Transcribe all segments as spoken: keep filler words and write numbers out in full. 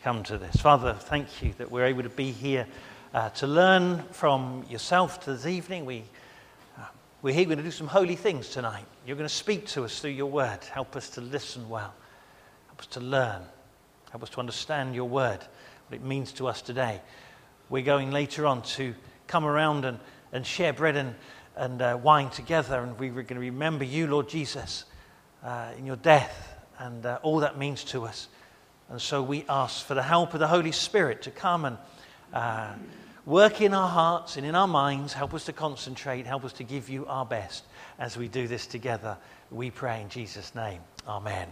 come to this. Father, thank you that we're able to be here uh, to learn from yourself this evening. We, uh, we're here going to do some holy things tonight. You're going to speak to us through your word. Help us to listen well. Help us to learn. Help us to understand your word, what it means to us today. We're going later on to come around and, and share bread and, and uh, wine together, and we're going to remember you, Lord Jesus, uh, in your death and uh, all that means to us. And so we ask for the help of the Holy Spirit to come and uh, work in our hearts and in our minds. Help us to concentrate. Help us to give you our best as we do this together. We pray in Jesus' name. Amen.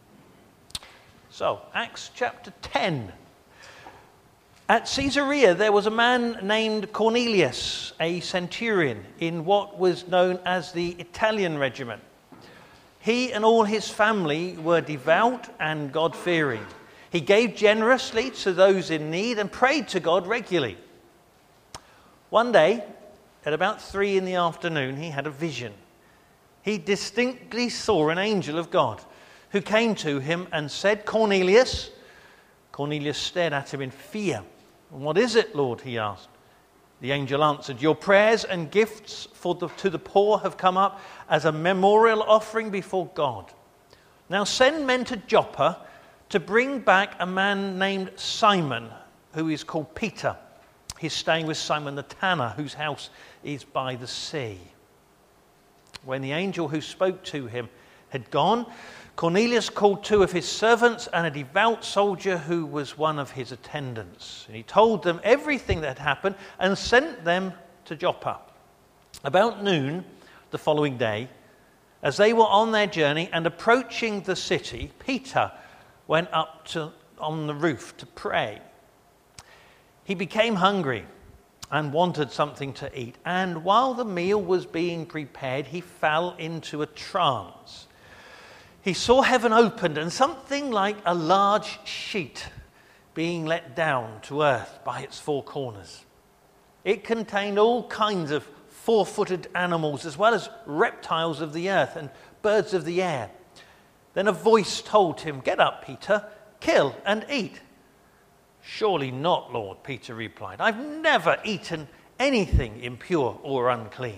So, Acts chapter ten. At Caesarea there was a man named Cornelius, a centurion in what was known as the Italian regiment. He and all his family were devout and God-fearing. He gave generously to those in need and prayed to God regularly. One day, at about three in the afternoon, he had a vision. He distinctly saw an angel of God who came to him and said, "Cornelius." Cornelius stared at him in fear. "What is it, Lord?" he asked. The angel answered, "Your prayers and gifts for the, to the poor have come up as a memorial offering before God. Now send men to Joppa to bring back a man named Simon, who is called Peter. He's staying with Simon the tanner, whose house is by the sea." When the angel who spoke to him had gone, Cornelius called two of his servants and a devout soldier who was one of his attendants. And he told them everything that had happened and sent them to Joppa. About noon the following day, as they were on their journey and approaching the city, Peter went up to, on the roof to pray. He became hungry and wanted something to eat. And while the meal was being prepared, he fell into a trance. He saw heaven opened and something like a large sheet being let down to earth by its four corners. It contained all kinds of four-footed animals as well as reptiles of the earth and birds of the air. Then a voice told him, "Get up, Peter, kill and eat." "Surely not, Lord," Peter replied. "I've never eaten anything impure or unclean."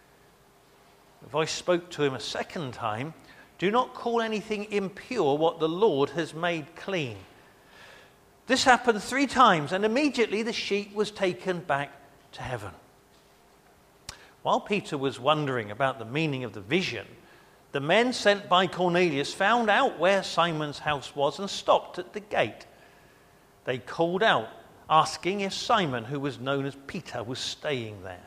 The voice spoke to him a second time, "Do not call anything impure what the Lord has made clean." This happened three times, and immediately the sheet was taken back to heaven. While Peter was wondering about the meaning of the vision, the men sent by Cornelius found out where Simon's house was and stopped at the gate. They called out, asking if Simon, who was known as Peter, was staying there.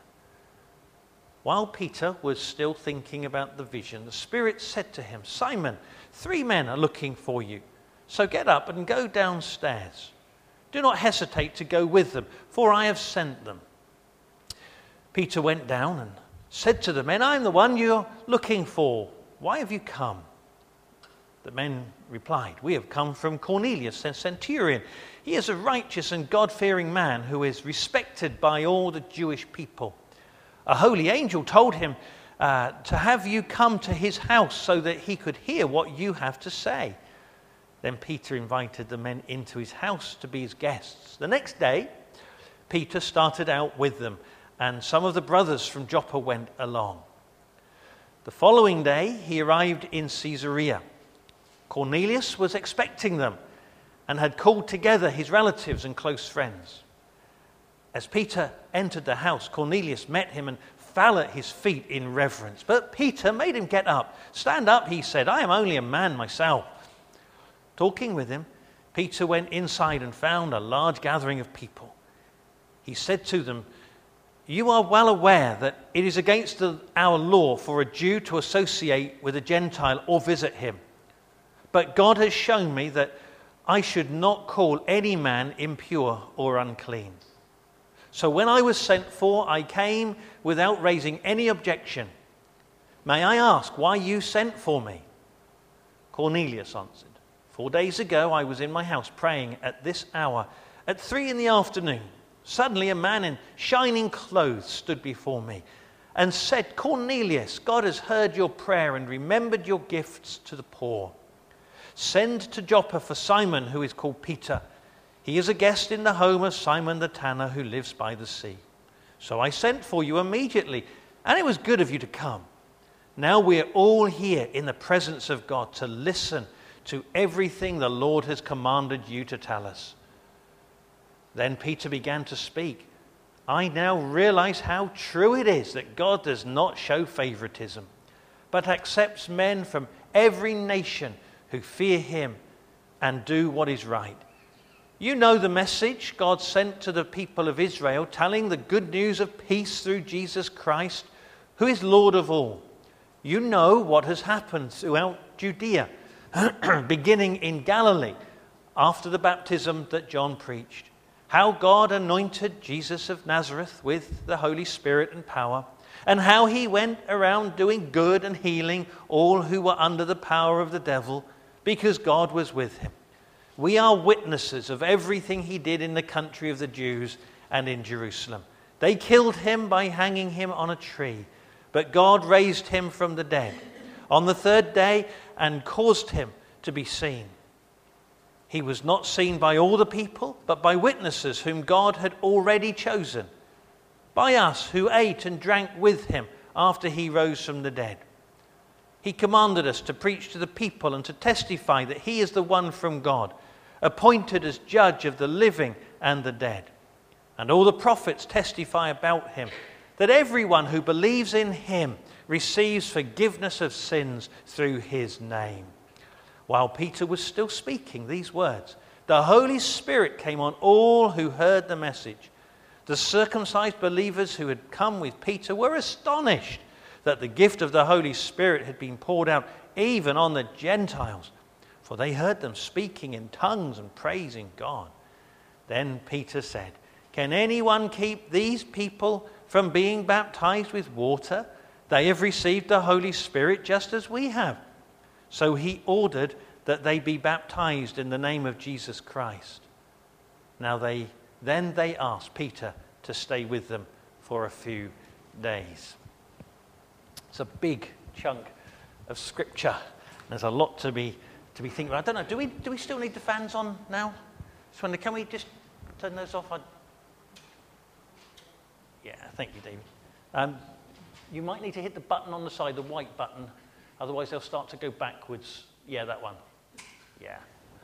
While Peter was still thinking about the vision, the Spirit said to him, "Simon, three men are looking for you. So get up and go downstairs. Do not hesitate to go with them, for I have sent them." Peter went down and said to the men, "I am the one you're looking for. Why have you come?" The men replied, "We have come from Cornelius, the centurion. He is a righteous and God-fearing man who is respected by all the Jewish people. A holy angel told him uh, to have you come to his house so that he could hear what you have to say." Then Peter invited the men into his house to be his guests. The next day, Peter started out with them, and some of the brothers from Joppa went along. The following day, he arrived in Caesarea. Cornelius was expecting them and had called together his relatives and close friends. As Peter entered the house, Cornelius met him and fell at his feet in reverence. But Peter made him get up. "Stand up," he said. "I am only a man myself." Talking with him, Peter went inside and found a large gathering of people. He said to them, "You are well aware that it is against the, our law for a Jew to associate with a Gentile or visit him. But God has shown me that I should not call any man impure or unclean. So when I was sent for, I came without raising any objection. May I ask why you sent for me?" Cornelius answered, "Four days ago I was in my house praying at this hour, at three in the afternoon. Suddenly a man in shining clothes stood before me and said, 'Cornelius, God has heard your prayer and remembered your gifts to the poor. Send to Joppa for Simon, who is called Peter. He is a guest in the home of Simon the tanner who lives by the sea. So I sent for you immediately, and it was good of you to come. Now we're all here in the presence of God to listen to everything the Lord has commanded you to tell us." Then Peter began to speak. "I now realize how true it is that God does not show favoritism, but accepts men from every nation who fear him and do what is right. You know the message God sent to the people of Israel, telling the good news of peace through Jesus Christ, who is Lord of all. You know what has happened throughout Judea, beginning in Galilee, after the baptism that John preached, how God anointed Jesus of Nazareth with the Holy Spirit and power, and how he went around doing good and healing all who were under the power of the devil, because God was with him. We are witnesses of everything he did in the country of the Jews and in Jerusalem. They killed him by hanging him on a tree, but God raised him from the dead on the third day and caused him to be seen. He was not seen by all the people, but by witnesses whom God had already chosen, by us who ate and drank with him after he rose from the dead. He commanded us to preach to the people and to testify that he is the one from God, appointed as judge of the living and the dead. And all the prophets testify about him, that everyone who believes in him receives forgiveness of sins through his name." While Peter was still speaking these words, the Holy Spirit came on all who heard the message. The circumcised believers who had come with Peter were astonished that the gift of the Holy Spirit had been poured out even on the Gentiles, for they heard them speaking in tongues and praising God. Then Peter said, "Can anyone keep these people from being baptized with water? They have received the Holy Spirit just as we have." So he ordered that they be baptized in the name of Jesus Christ. Now they then they asked Peter to stay with them for a few days. It's a big chunk of scripture. There's a lot to be to be thinking about. I don't know. Do we do we still need the fans on now? So can we just turn those off? I'd... Yeah, thank you, David. Um, you might need to hit the button on the side, the white button. Otherwise, they'll start to go backwards. Yeah, that one. Yeah.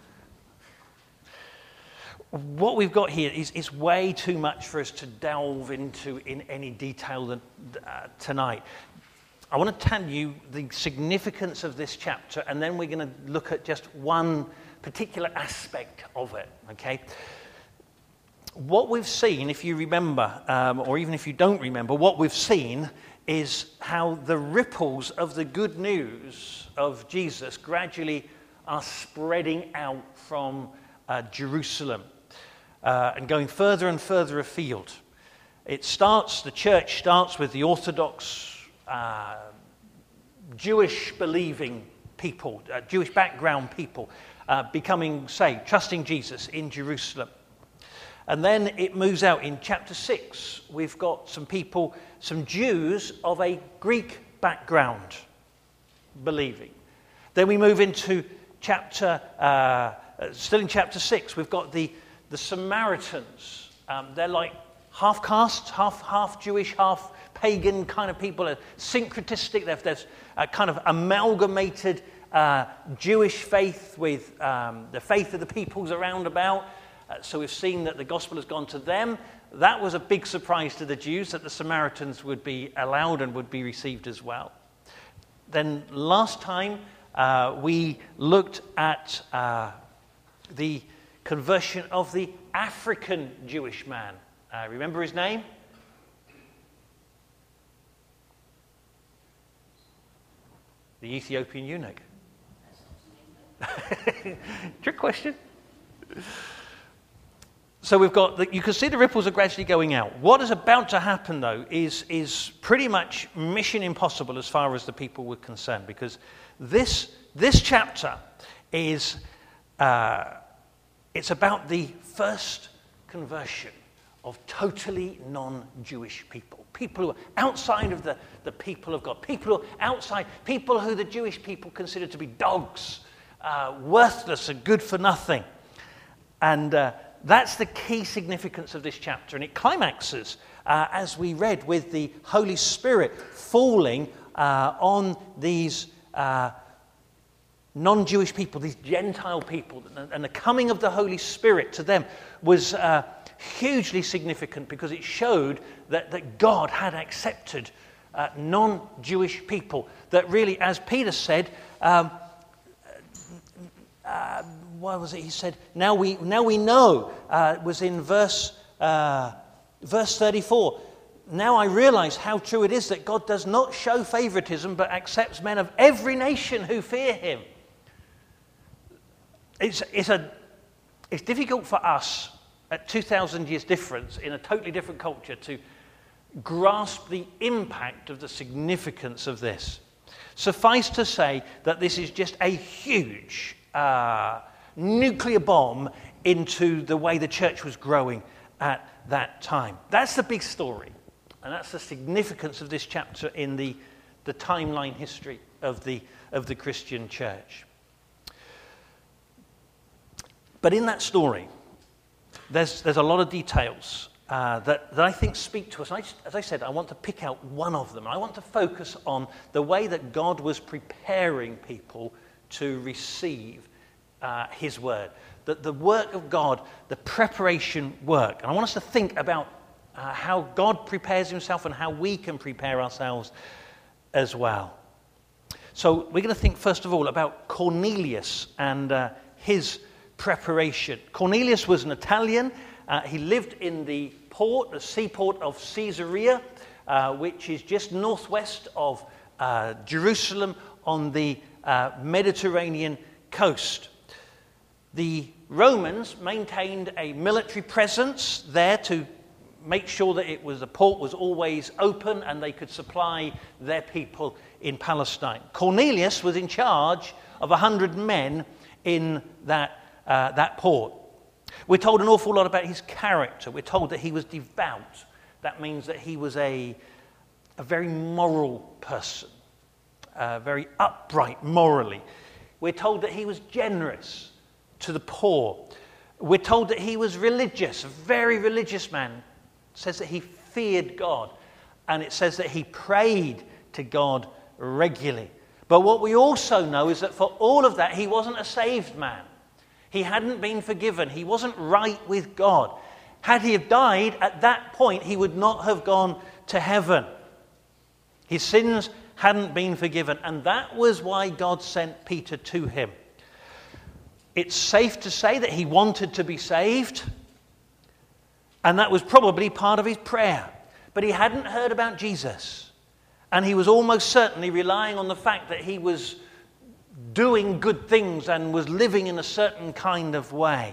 What we've got here is, is way too much for us to delve into in any detail than, uh, tonight. I want to tell you the significance of this chapter, and then we're going to look at just one particular aspect of it, okay? What we've seen, if you remember, um, or even if you don't remember, what we've seen is how the ripples of the good news of Jesus gradually are spreading out from uh, Jerusalem uh, and going further and further afield. It starts, the church starts with the Orthodox Uh, Jewish believing people, uh, Jewish background people, uh, becoming saved, trusting Jesus in Jerusalem. And then it moves out in chapter six. We've got some people, some Jews of a Greek background believing. Then we move into chapter, uh, still in chapter six, we've got the, the Samaritans. Um, they're like half caste, half, half Jewish, half pagan kind of people, are syncretistic. There's a kind of amalgamated uh, Jewish faith with um, the faith of the peoples around about. Uh, so we've seen that the gospel has gone to them. That was a big surprise to the Jews, that the Samaritans would be allowed and would be received as well. Then last time uh, we looked at uh, the conversion of the African Jewish man. Uh, remember his name? The Ethiopian eunuch. Trick question. So we've got, the, you can see the ripples are gradually going out. What is about to happen, though, is, is pretty much mission impossible as far as the people were concerned, because this, this chapter is, uh, it's about the first conversion of totally non-Jewish people. People who are outside of the, the people of God. People who are outside, people who the Jewish people consider to be dogs, uh, worthless and good for nothing. And uh, that's the key significance of this chapter. And it climaxes, uh, as we read, with the Holy Spirit falling uh, on these uh, non-Jewish people, these Gentile people. And the coming of the Holy Spirit to them was uh, hugely significant because it showed that, that God had accepted uh, non-Jewish people. That really, as Peter said, um, uh, what was it? He said, now we now we know, uh, it was in verse, uh, verse thirty-four, now I realize how true it is that God does not show favoritism but accepts men of every nation who fear him. It's, it's, a, it's difficult for us at two thousand years difference in a totally different culture to grasp the impact of the significance of this. Suffice to say that this is just a huge uh, nuclear bomb into the way the church was growing at that time. That's the big story, and that's the significance of this chapter in the, the timeline history of the, of the Christian church. But in that story, there's, there's a lot of details uh, that, that I think speak to us. And I just, as I said, I want to pick out one of them. I want to focus on the way that God was preparing people to receive uh, his word. That the work of God, the preparation work. And I want us to think about uh, how God prepares himself and how we can prepare ourselves as well. So we're going to think first of all about Cornelius and uh, his preparation. Cornelius was an Italian. Uh, he lived in the port, the seaport of Caesarea, uh, which is just northwest of uh, Jerusalem on the uh, Mediterranean coast. The Romans maintained a military presence there to make sure that it was the port was always open and they could supply their people in Palestine. Cornelius was in charge of a hundred men in that Uh, that port. We're told an awful lot about his character. We're told that he was devout. That means that he was a, a very moral person, uh, very upright morally. We're told that he was generous to the poor. We're told that he was religious, a very religious man. It says that he feared God, and it says that he prayed to God regularly. But what we also know is that for all of that, he wasn't a saved man. He hadn't been forgiven. He wasn't right with God. Had he have died at that point, he would not have gone to heaven. His sins hadn't been forgiven, and that was why God sent Peter to him. It's safe to say that he wanted to be saved, and that was probably part of his prayer. But he hadn't heard about Jesus, and he was almost certainly relying on the fact that he was doing good things and was living in a certain kind of way.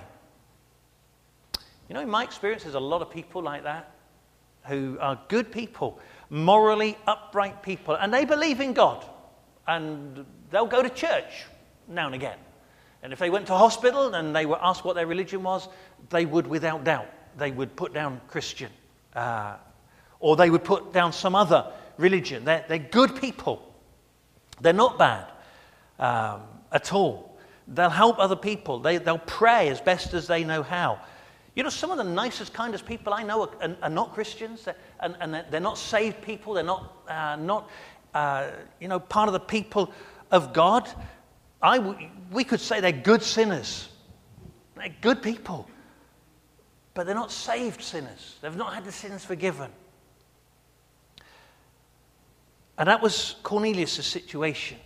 You know, in my experience, there's a lot of people like that who are good people, morally upright people, and they believe in God, and they'll go to church now and again. And if they went to hospital and they were asked what their religion was, they would, without doubt, they would put down Christian, uh, or they would put down some other religion. They're, they're good people. They're not bad. Um, at all. They'll help other people. They, they'll pray as best as they know how. You know, some of the nicest, kindest people I know are, are, are not Christians, they're, and, and they're not saved people. They're not, uh, not uh, you know, part of the people of God. I, we could say they're good sinners. They're good people. But they're not saved sinners. They've not had the sins forgiven. And that was Cornelius' situation.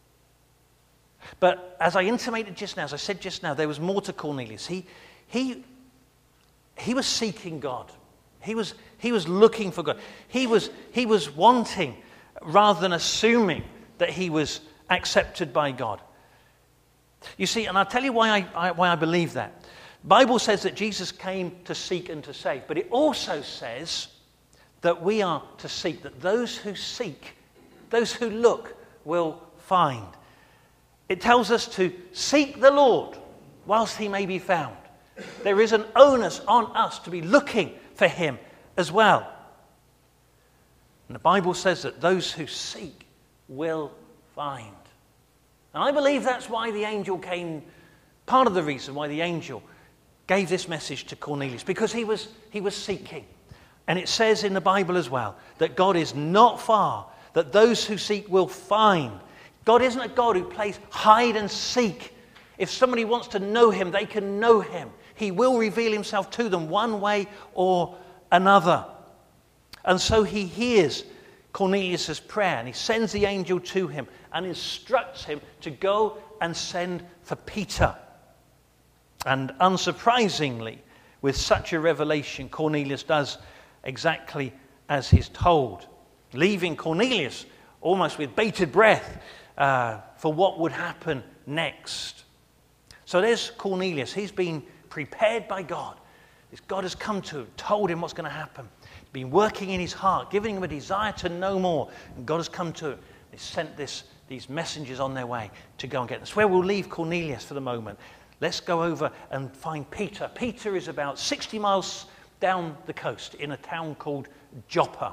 But as I intimated just now, as I said just now, there was more to Cornelius. He, he, he was seeking God. He was, he was looking for God. He was, he was wanting, rather than assuming, that he was accepted by God. You see, and I'll tell you why I, I, why I believe that. The Bible says that Jesus came to seek and to save, but it also says that we are to seek, that those who seek, those who look, will find. It tells us to seek the Lord whilst he may be found. There is an onus on us to be looking for him as well. And the Bible says that those who seek will find. And I believe that's why the angel came, part of the reason why the angel gave this message to Cornelius because he was, he was seeking. And it says in the Bible as well that God is not far, that those who seek will find. God isn't a God who plays hide and seek. If somebody wants to know him, they can know him. He will reveal himself to them one way or another. And so he hears Cornelius' prayer and he sends the angel to him and instructs him to go and send for Peter. And unsurprisingly, with such a revelation, Cornelius does exactly as he's told, leaving Cornelius almost with bated breath uh, for what would happen next. So there's Cornelius. He's been prepared by God. God has come to him, told him what's going to happen. He's been working in his heart, giving him a desire to know more. And God has come to him. He's sent this, these messengers on their way to go and get them. That's where we'll leave Cornelius for the moment. Let's go over and find Peter. Peter is about sixty miles down the coast in a town called Joppa.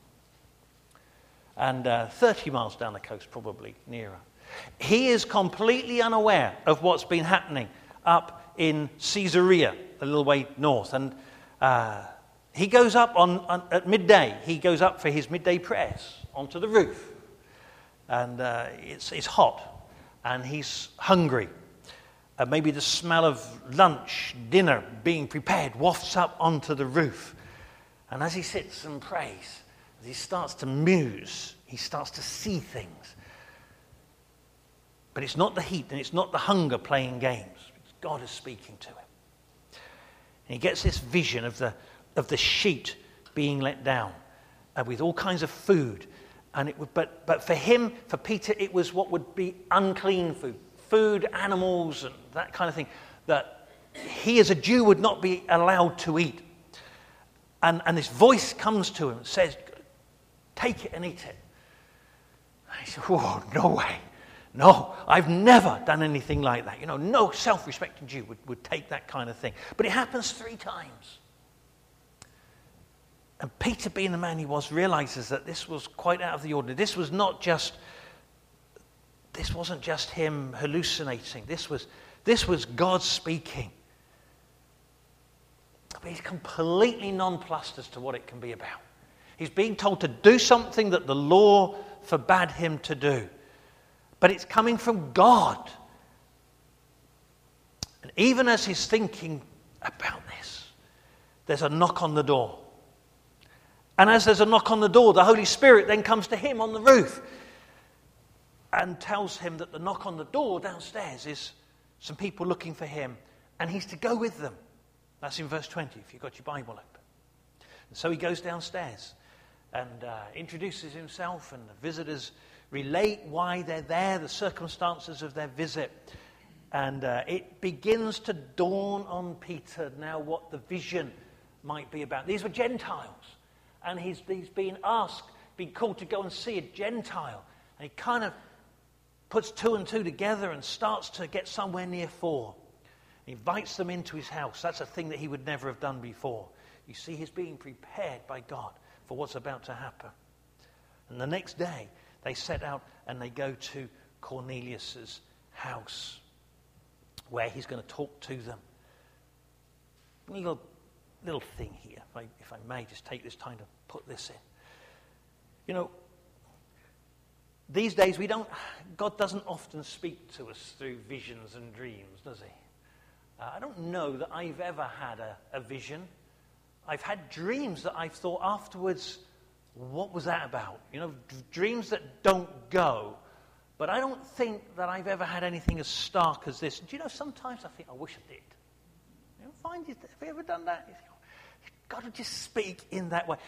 And uh, thirty miles down the coast, probably nearer. He is completely unaware of what's been happening up in Caesarea, a little way north. And uh, he goes up on, on at midday. He goes up for his midday prayers onto the roof. And uh, it's, it's hot. And he's hungry. Uh, maybe the smell of lunch, dinner being prepared wafts up onto the roof. And as he sits and prays, as he starts to muse, he starts to see things. But it's not the heat and it's not the hunger playing games. God is speaking to him. And he gets this vision of the, of the sheet being let down uh, with all kinds of food. And it would, but, but for him, for Peter, it was what would be unclean food. Food, animals, and that kind of thing that he as a Jew would not be allowed to eat. And, and this voice comes to him and says, take it and eat it. And he said, oh, no way. No, I've never done anything like that. You know, no self-respecting Jew would, would take that kind of thing. But it happens three times. And Peter, being the man he was, realizes that this was quite out of the ordinary. This was not just... This wasn't just him hallucinating. This was, this was God speaking. But he's completely nonplussed as to what it can be about. He's being told to do something that the law forbade him to do. But it's coming from God. And even as he's thinking about this, there's a knock on the door. And as there's a knock on the door, the Holy Spirit then comes to him on the roof and tells him that the knock on the door downstairs is some people looking for him, and he's to go with them. That's in verse twenty, if you've got your Bible open. And so he goes downstairs and uh, introduces himself, and the visitors relate why they're there, the circumstances of their visit. And uh, it begins to dawn on Peter now what the vision might be about. These were Gentiles, and he's, he's been asked, been called to go and see a Gentile. And he kind of puts two and two together and starts to get somewhere near four. He invites them into his house. That's a thing that he would never have done before. You see, he's being prepared by God for what's about to happen. And the next day, they set out and they go to Cornelius' house, where he's going to talk to them. A little, little thing here, if I, if I may just take this time to put this in. You know, these days, we don't. God doesn't often speak to us through visions and dreams, does he? Uh, I don't know that I've ever had a, a vision. I've had dreams that I've thought afterwards, what was that about? You know, d- dreams that don't go. But I don't think that I've ever had anything as stark as this. Do you know, sometimes I think, I wish I did. You know, find you, have you ever done that? You think, oh, God would just speak in that way.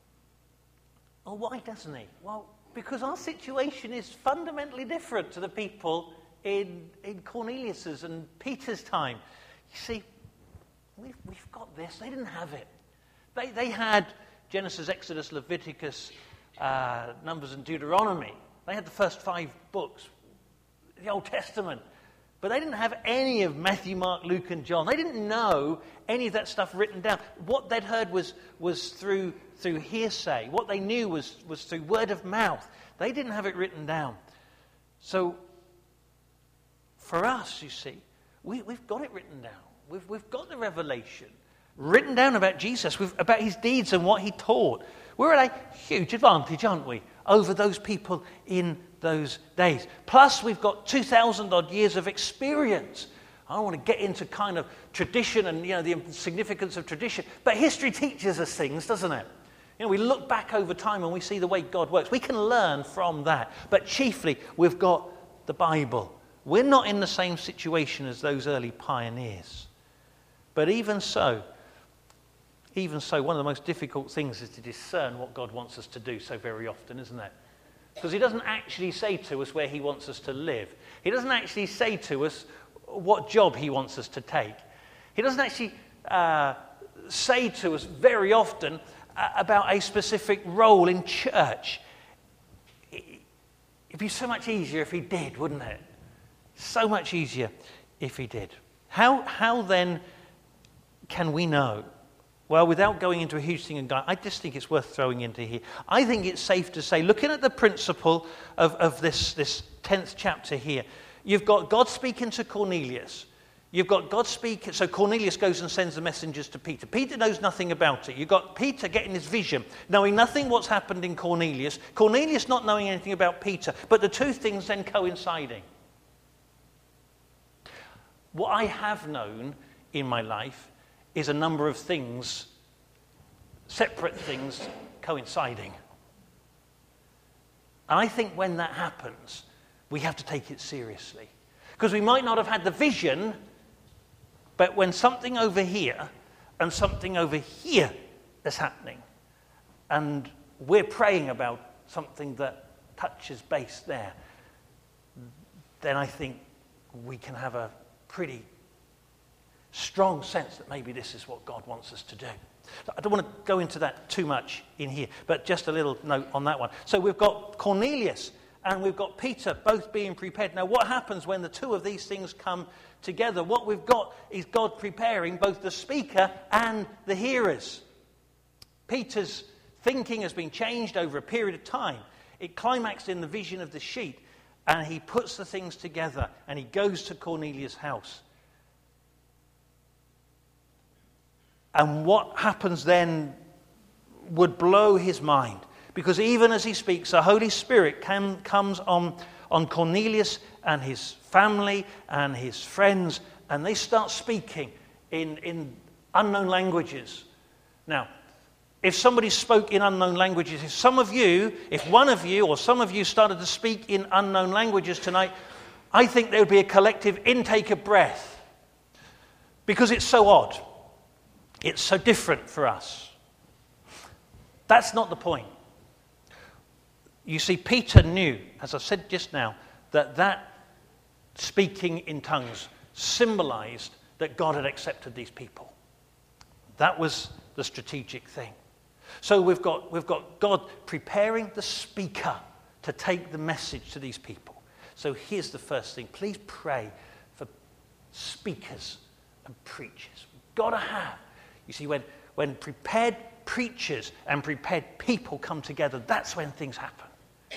Well, why doesn't he? Well, because our situation is fundamentally different to the people in, in Cornelius's and Peter's time. You see, we've, we've got this. They didn't have it. They, they had Genesis, Exodus, Leviticus, uh, Numbers, and Deuteronomy. They had the first five books, the Old Testament. But they didn't have any of Matthew, Mark, Luke, and John. They didn't know any of that stuff written down. What they'd heard was, was through, through hearsay. What they knew was, was through word of mouth. They didn't have it written down. So, for us, you see, we, we've got it written down. We've, we've got the revelation written down about Jesus, with, about his deeds and what he taught. We're at a huge advantage, aren't we, over those people in those days. Plus, we've got two thousand odd years of experience. I don't want to get into kind of tradition and, you know, the significance of tradition, but history teaches us things, doesn't it? You know, we look back over time and we see the way God works. We can learn from that, but chiefly we've got the Bible. We're not in the same situation as those early pioneers. But even so, even so, one of the most difficult things is to discern what God wants us to do so very often, isn't it? Because he doesn't actually say to us where he wants us to live. He doesn't actually say to us what job he wants us to take. He doesn't actually uh, say to us very often uh, about a specific role in church. It'd be so much easier if he did, wouldn't it? So much easier if he did. How, how then can we know? Well, without going into a huge thing, and I just think it's worth throwing into here. I think it's safe to say, looking at the principle of, of this, this tenth chapter here, you've got God speaking to Cornelius. You've got God speaking, so Cornelius goes and sends the messengers to Peter. Peter knows nothing about it. You've got Peter getting his vision, knowing nothing what's happened in Cornelius. Cornelius not knowing anything about Peter, but the two things then coinciding. What I have known in my life is a number of things, separate things, coinciding. And I think when that happens, we have to take it seriously. Because we might not have had the vision, but when something over here and something over here is happening, and we're praying about something that touches base there, then I think we can have a pretty strong sense that maybe this is what God wants us to do. I don't want to go into that too much in here, but just a little note on that one. So we've got Cornelius and we've got Peter both being prepared. Now, what happens when the two of these things come together? What we've got is God preparing both the speaker and the hearers. Peter's thinking has been changed over a period of time. It climaxed in the vision of the sheep, and he puts the things together, and he goes to Cornelius' house. And what happens then would blow his mind. Because even as he speaks, the Holy Spirit can, comes on, on Cornelius and his family and his friends, and they start speaking in, in unknown languages. Now, if somebody spoke in unknown languages, if some of you, if one of you or some of you started to speak in unknown languages tonight, I think there would be a collective intake of breath. Because it's so odd. It's so different for us. That's not the point. You see, Peter knew, as I said just now, that that speaking in tongues symbolized that God had accepted these people. That was the strategic thing. So we've got, we've got God preparing the speaker to take the message to these people. So here's the first thing. Please pray for speakers and preachers. We've got to have. You see, when, when prepared preachers and prepared people come together, that's when things happen.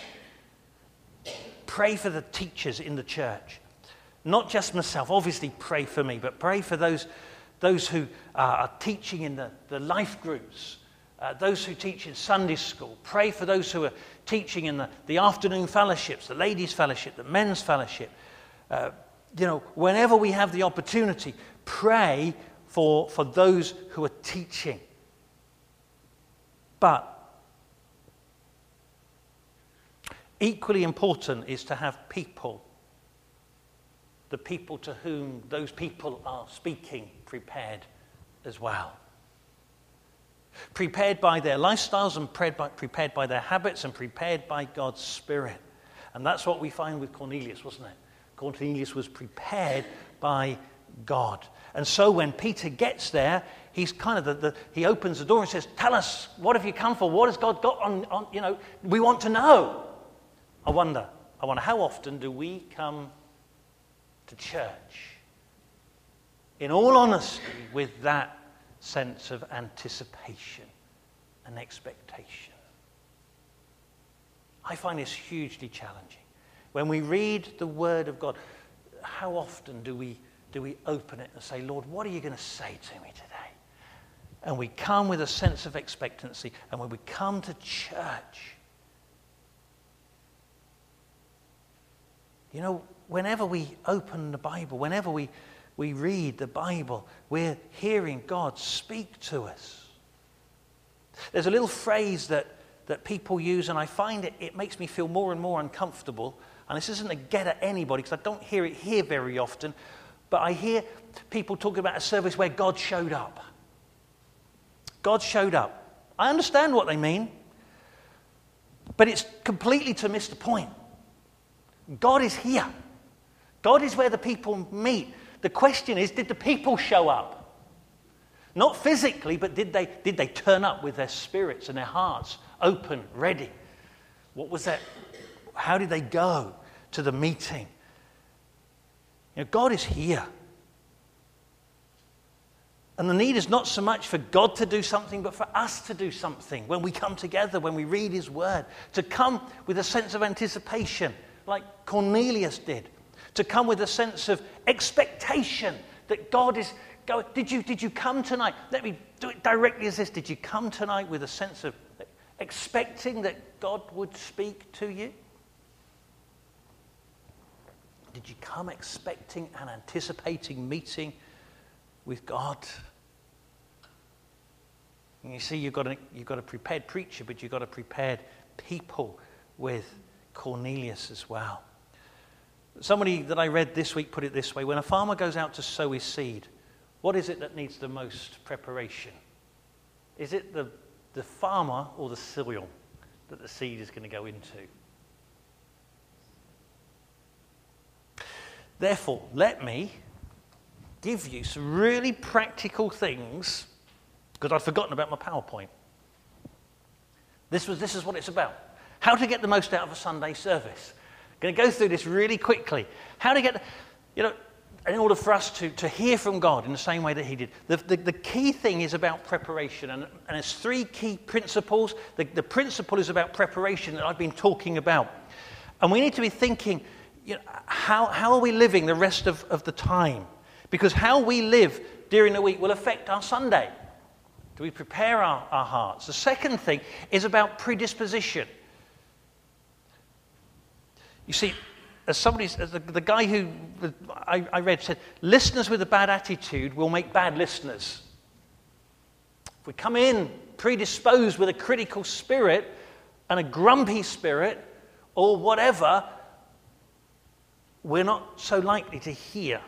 Pray for the teachers in the church. Not just myself, obviously pray for me, but pray for those, those who uh, are teaching in the, the life groups, uh, those who teach in Sunday school. Pray for those who are teaching in the, the afternoon fellowships, the ladies' fellowship, the men's fellowship. Uh, you know, whenever we have the opportunity, pray for, for those who are teaching. But equally important is to have people, the people to whom those people are speaking, prepared as well. Prepared by their lifestyles and prepared by, prepared by their habits and prepared by God's Spirit. And that's what we find with Cornelius, wasn't it? Cornelius was prepared by God. And so when Peter gets there, he's kind of the, the he opens the door and says, "Tell us, what have you come for? What has God got on, on, you know, we want to know." I wonder, I wonder, how often do we come to church, in all honesty, with that sense of anticipation and expectation? I find this hugely challenging. When we read the Word of God, how often do we do we open it and say, Lord, what are you going to say to me today? And we come with a sense of expectancy. And when we come to church, you know, whenever we open the Bible, whenever we, we read the Bible, we're hearing God speak to us. There's a little phrase that, that people use, and I find it, it makes me feel more and more uncomfortable. And this isn't a get at anybody, because I don't hear it here very often. But I hear people talking about a service where God showed up. God showed up. I understand what they mean, but it's completely to miss the point. God is here. God is where the people meet. The question is, did the people show up? Not physically, but did they, did they turn up with their spirits and their hearts open, ready? What was that? How did they go to the meeting? You know, God is here. And the need is not so much for God to do something, but for us to do something. When we come together, when we read his word, to come with a sense of anticipation, like Cornelius did. To come with a sense of expectation that God is going. Did you, did you come tonight? Let me do it directly as this. Did you come tonight with a sense of expecting that God would speak to you? Did you come expecting and anticipating meeting with God? And you see, you've got, a, you've got a prepared preacher, but you've got a prepared people with Cornelius as well. Somebody that I read this week put it this way: when a farmer goes out to sow his seed, what is it that needs the most preparation? Is it the, the farmer or the soil that the seed is going to go into? Therefore, let me give you some really practical things, because I'd forgotten about my PowerPoint. This was this is what it's about. How to get the most out of a Sunday service. I'm going to go through this really quickly. How to get, you know, in order for us to, to hear from God in the same way that he did. The, the, the key thing is about preparation, and, and there's three key principles. The, the principle is about preparation that I've been talking about. And we need to be thinking, you know, how, how are we living the rest of, of the time? Because how we live during the week will affect our Sunday. Do we prepare our, our hearts? The second thing is about predisposition. You see, as somebody, as the, the guy who I, I read said, listeners with a bad attitude will make bad listeners. If we come in predisposed with a critical spirit and a grumpy spirit or whatever, we're not so likely to hear.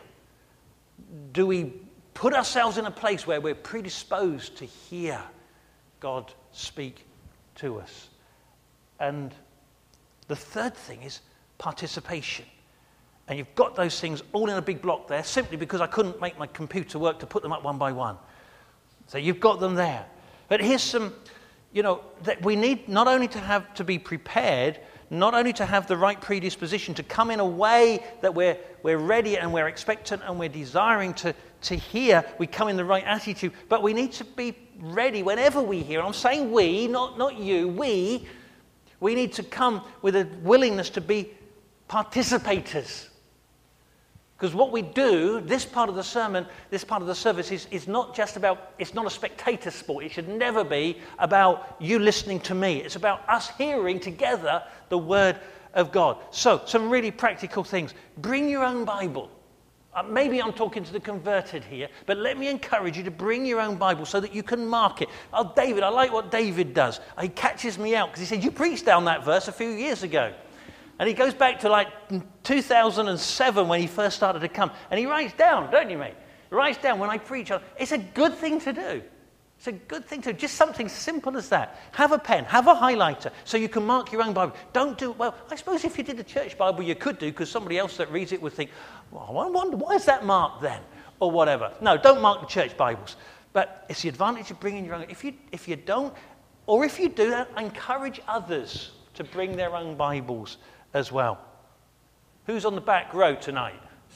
Do we put ourselves in a place where we're predisposed to hear God speak to us? And the third thing is participation. And you've got those things all in a big block there, simply because I couldn't make my computer work to put them up one by one. So you've got them there. But here's some, you know, that we need not only to have to be prepared, not only to have the right predisposition, to come in a way that we're we're ready and we're expectant and we're desiring to, to hear, we come in the right attitude, but we need to be ready whenever we hear. I'm saying we, not, not you, we, we need to come with a willingness to be participators. Because what we do, this part of the sermon, this part of the service is, is not just about, it's not a spectator sport. It should never be about you listening to me. It's about us hearing together the word of God. So, some really practical things. Bring your own Bible. Uh, maybe I'm talking to the converted here, but let me encourage you to bring your own Bible so that you can mark it. Oh, David, I like what David does. He catches me out because he said, you preached down that verse a few years ago. And he goes back to like two thousand seven when he first started to come. And he writes down, don't you, mate? He writes down when I preach. It's a good thing to do. It's a good thing to do. Just something simple as that. Have a pen. Have a highlighter so you can mark your own Bible. Don't do, well, I suppose if you did the church Bible, you could do, because somebody else that reads it would think, well, I wonder, why is that marked then? Or whatever. No, don't mark the church Bibles. But it's the advantage of bringing your own. If you, if you don't, or if you do that, encourage others to bring their own Bibles as well. Who's on the back row tonight?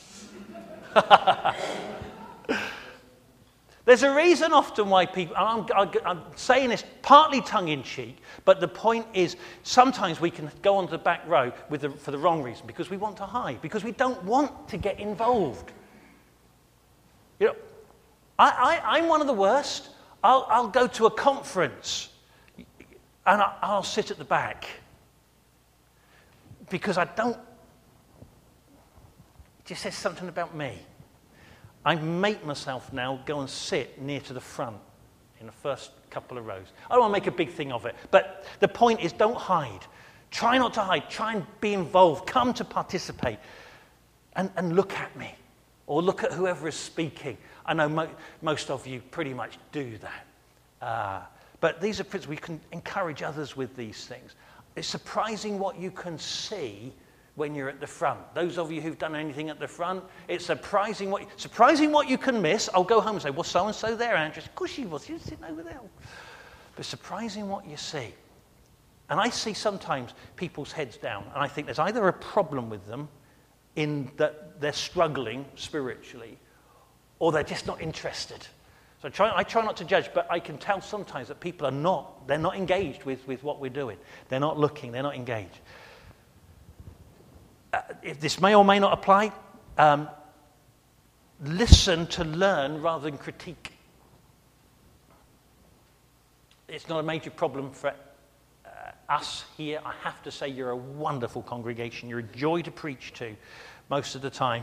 There's a reason often why people, and I'm, I'm saying this partly tongue-in-cheek, but the point is sometimes we can go on the back row with the, for the wrong reason, because we want to hide, because we don't want to get involved. You know, I, I, I'm one of the worst. I'll, I'll go to a conference and I, I'll sit at the back because I don't, it just says something about me. I make myself now go and sit near to the front in the first couple of rows. I don't want to make a big thing of it, but the point is don't hide. Try not to hide. Try and be involved. Come to participate and, and look at me or look at whoever is speaking. I know mo- most of you pretty much do that. Uh, but these are principles. We can encourage others with these things. It's surprising what you can see when you're at the front. Those of you who've done anything at the front, it's surprising what, surprising what you can miss. I'll go home and say, well, so-and-so there, Andrew. Of course she was. She was sitting over there. But surprising what you see. And I see sometimes people's heads down, and I think there's either a problem with them in that they're struggling spiritually, or they're just not interested. So I try, I try not to judge, but I can tell sometimes that people are not, they're not engaged with, with what we're doing. They're not looking, they're not engaged. Uh, if this may or may not apply, um, listen to learn rather than critique. It's not a major problem for uh, us here. I have to say you're a wonderful congregation. You're a joy to preach to most of the time.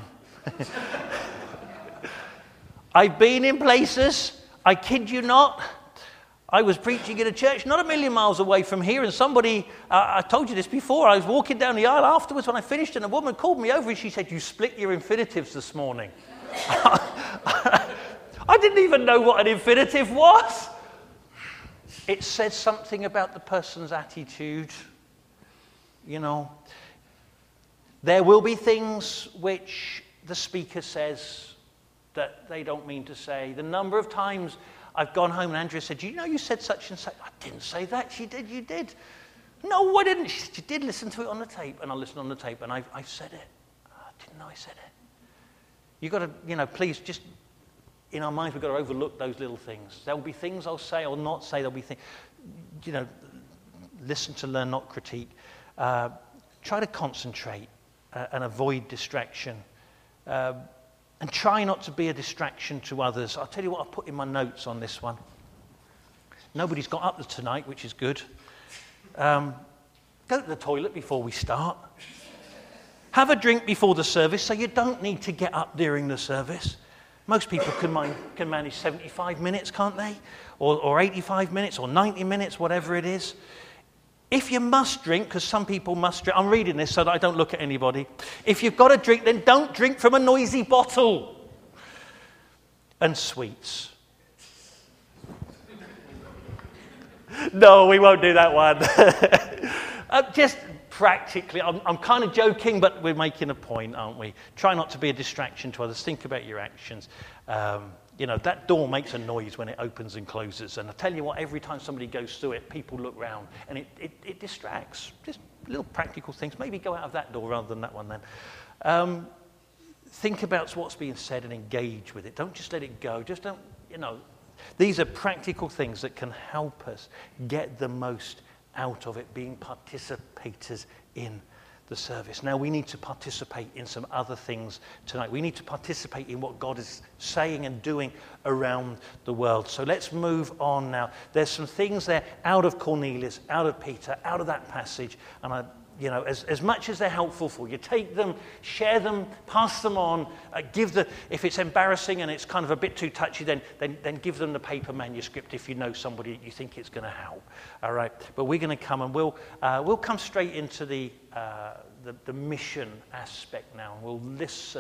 I've been in places, I kid you not, I was preaching in a church not a million miles away from here, and somebody, uh, I told you this before, I was walking down the aisle afterwards when I finished, and a woman called me over and she said, you split your infinitives this morning. I didn't even know what an infinitive was. It said something about the person's attitude. You know, there will be things which the speaker says that they don't mean to say. The number of times I've gone home and Andrea said, do you know you said such and such? I didn't say that. She did. You did. No, I didn't. She said, you did listen to it on the tape. And I listened on the tape and I've, I've said it. I didn't know I said it. You've got to, you know, please just, in our minds, we've got to overlook those little things. There will be things I'll say or not say. There'll be things, you know, listen to learn, not critique. Uh, try to concentrate uh, and avoid distraction. Uh, And try not to be a distraction to others. I'll tell you what I've put in my notes on this one. Nobody's got up tonight, which is good. Um, go to the toilet before we start. Have a drink before the service so you don't need to get up during the service. Most people can, mind, can manage seventy-five minutes, can't they? Or, or eighty-five minutes or ninety minutes, whatever it is. If you must drink, because some people must drink, I'm reading this so that I don't look at anybody. If you've got to drink, then don't drink from a noisy bottle. And sweets. No, we won't do that one. uh, just practically, I'm, I'm kind of joking, but we're making a point, aren't we? Try not to be a distraction to others. Think about your actions. Um, You know, that door makes a noise when it opens and closes. And I tell you what, every time somebody goes through it, people look round and it, it, it distracts. Just little practical things. Maybe go out of that door rather than that one then. Um, think about what's being said and engage with it. Don't just let it go. Just don't, you know. These are practical things that can help us get the most out of it, being participators in the service. Now we need to participate in some other things tonight. We need to participate in what God is saying and doing around the world. So let's move on now. There's some things there out of Cornelius, out of Peter, out of that passage, and I, you know, as, as much as they're helpful for you, take them, share them, pass them on, uh, give the, if it's embarrassing and it's kind of a bit too touchy, then, then, then give them the paper manuscript if you know somebody you think it's going to help. All right, but we're going to come and we'll, uh, we'll come straight into the, uh, the, the mission aspect now. We'll listen.